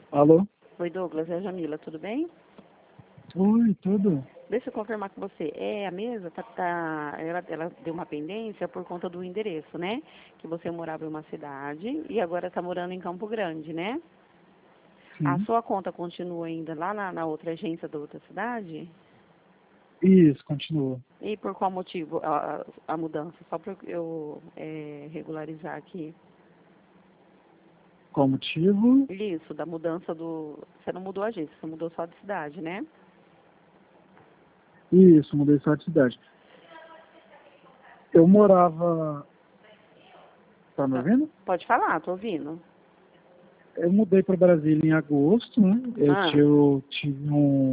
Alô? Oi, Douglas, é a Jamila, tudo bem? Oi, tudo? Deixa eu confirmar com você. A mesa ela deu uma pendência por conta do endereço, né? Que você morava em uma cidade e agora está morando em Campo Grande, né? A Sim. sua conta continua ainda lá na outra agência da outra cidade? Isso, continua. E por qual motivo a mudança? Só para eu regularizar aqui. Qual motivo? Isso, da mudança do... Você não mudou a agência, você mudou só de cidade, né? Isso, mudei só de cidade. Eu morava... Tá me ouvindo? Pode falar, tô ouvindo. Eu mudei para Brasília em agosto, né? Ah, Eu tive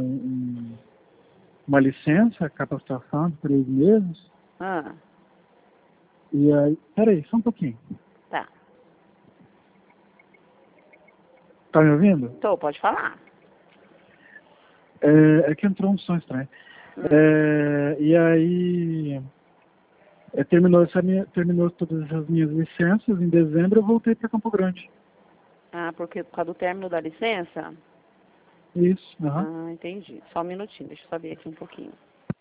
uma licença, capacitação de 3 meses. ah, E aí... Peraí, só um pouquinho. tá. Tá me ouvindo? Pode falar. É que entrou um som estranho. Hum. E aí... terminou todas as minhas licenças. Em dezembro eu voltei para Campo Grande. Ah, porque por causa do término da licença? Isso, aham. Ah, entendi. Só um minutinho, deixa eu saber aqui um pouquinho.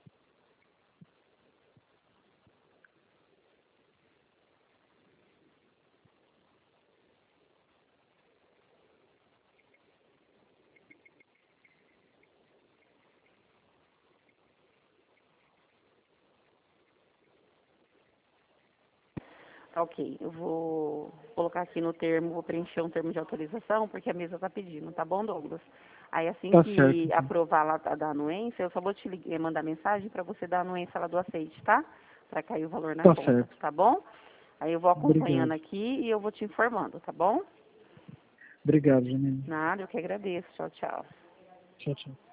Ok, eu vou colocar aqui no termo, vou preencher um termo de autorização, porque a mesa está pedindo, tá bom, Douglas? Aí assim Tá certo, que então. aprovar lá da anuência, eu só vou te mandar mensagem para você dar a anuência lá do aceite, tá? Para cair o valor na Tá conta, certo. tá bom? Aí eu vou acompanhando Obrigado. aqui e eu vou te informando, tá bom? Obrigado, Janine. Nada, eu que agradeço. Tchau, tchau. Tchau, tchau.